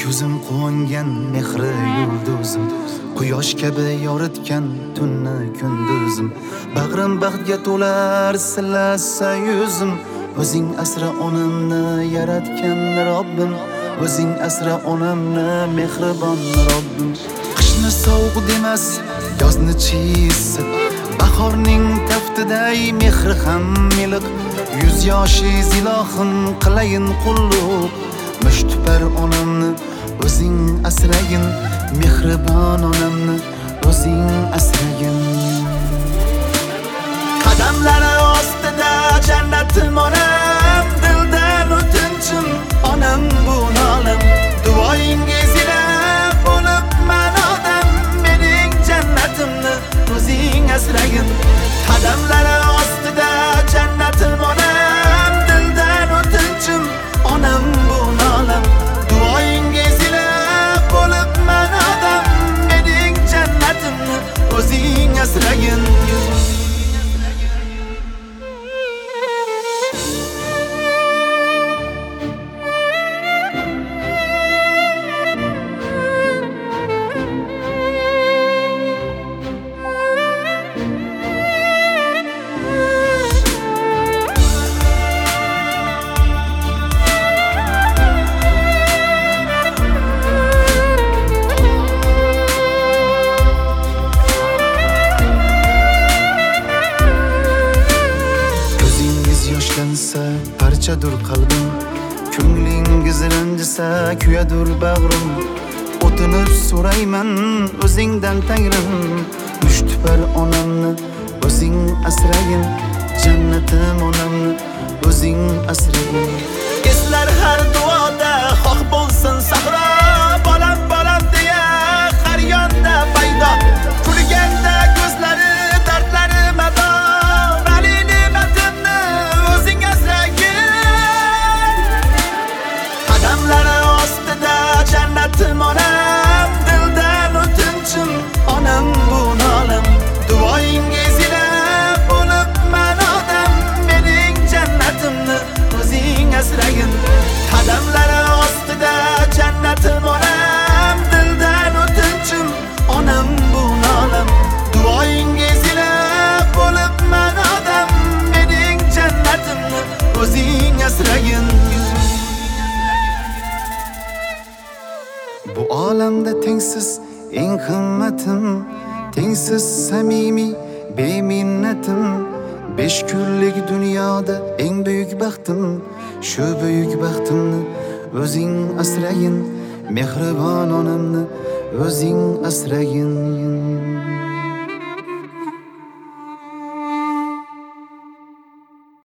ko'zim quvongan mehri yulduzim, quyosh kabi yoritgan tunni kunduzim. Bag'rim baxtga to'lar silasa yuzim, o'zing asra onamni yaratgan Robbim, o'zing asra onamni mehribon Robbim. Qishni sovuq demas, yozni chiysi, bahorning taftiday mehri ham miliq. Yuz yoshiz ilohim qilayin qulluq, mushtipar onamni o'zing asragin, mehribon onamni o'zing asragin. Qadamlari ostida jannatim onam, dildan o'tinchim onam bu nolim. Duoyingiz ila bo'lib man odam, mening jannatimni o'zing asragin. Qadamlari ostida jannatim onam, dildan o'tinchim onam bu nolim. Duoyingiz ila bo'lib man odam, mening jannatimni o'zing asragin. Parchadur qalbim, ko'nglingiz ranjisa kuyadur bag'rim. O'tinib so'rayman o'zingdan Tangrim, mushtipar onamni o'zing asragin, jannatim onamni o'zing asragin. Eslar har duoda xoh bo'lsin sahro, bolam bolam deya har yonda paydo. Kulganda ko'zlari dardlari mado, jannatim onam, dildan o'tinchim onam bu nolim. Duoyingiz ila bo'lib man odam, mening jannatimni o'zing asragin. Qadamlari ostida jannatim onam, dildan o'tinchim onam bu nolim. Duoyingiz ila bo'lib man odam, mening jannatimni o'zing asragin. Bu olamda tengsiz eng himmatim, tengsiz samimiy beminnatim. 5 kunlik dunyoda eng buyuk baxtim, shu buyuk baxtimni o'zing asragin, mehribon onamni o'zing asragin.